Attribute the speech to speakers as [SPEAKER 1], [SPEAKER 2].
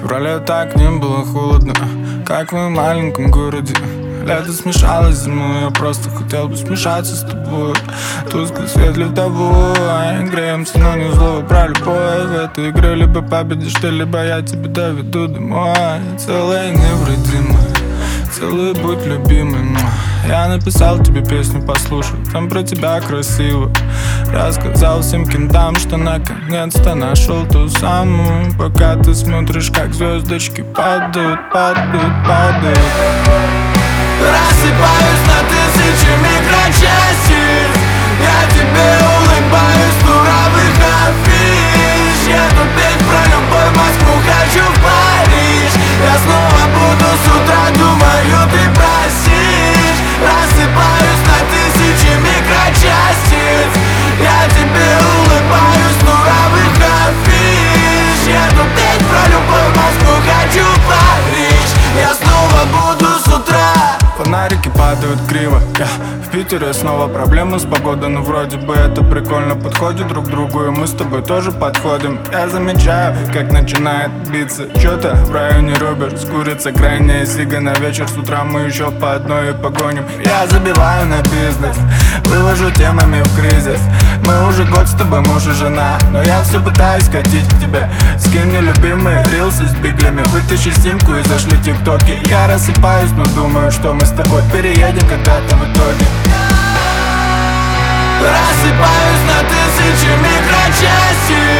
[SPEAKER 1] феврале так не было холодно, как в моем маленьком городе. Лето смешалось с зимой, я просто хотел бы смешаться с тобой. Тусклый свет летовой, греемся, но не зло, про любовь. В этой игре либо победишь ты, либо я тебя доведу домой. Целая невредимая, целый будь любимый. Я написал тебе песню, послушай, там про тебя красиво. Рассказал всем кентам, что наконец-то нашел ту самую. Пока ты смотришь, как звездочки падают, падают, падают.
[SPEAKER 2] Рассыпаюсь на тысячи микрочастиц. Я тебе улыбаюсь, туровых афиш. Я тут петь про любовь, в Москву хочу в Париж. Я снова буду с утра, думаю, ты простишь. Рассыпаюсь на тысячи микрочастиц. Я тебе улыбаюсь, туровых афиш. Я тут петь про любовь, в Москву хочу в Париж. Я снова буду с утра.
[SPEAKER 1] Фонарики падают криво, в Питере снова проблемы с погодой. Но вроде бы это прикольно подходит друг к другу, и мы с тобой тоже подходим. Я замечаю, как начинает биться что-то в районе ребер. С курица крайняя сига на вечер, с утра мы еще по одной и погоним. Я забиваю на бизнес, вывожу темами в кризис. Мы уже год с тобой муж и жена, но я все пытаюсь катить к тебе. Скинь мне любимые рилсы с биглями, вытащи симку и зашли тиктоки. Я рассыпаюсь, но думаю, что мы с тобой переедем когда-то в итоге.
[SPEAKER 2] Рассыпаюсь на тысячи микрочастиц.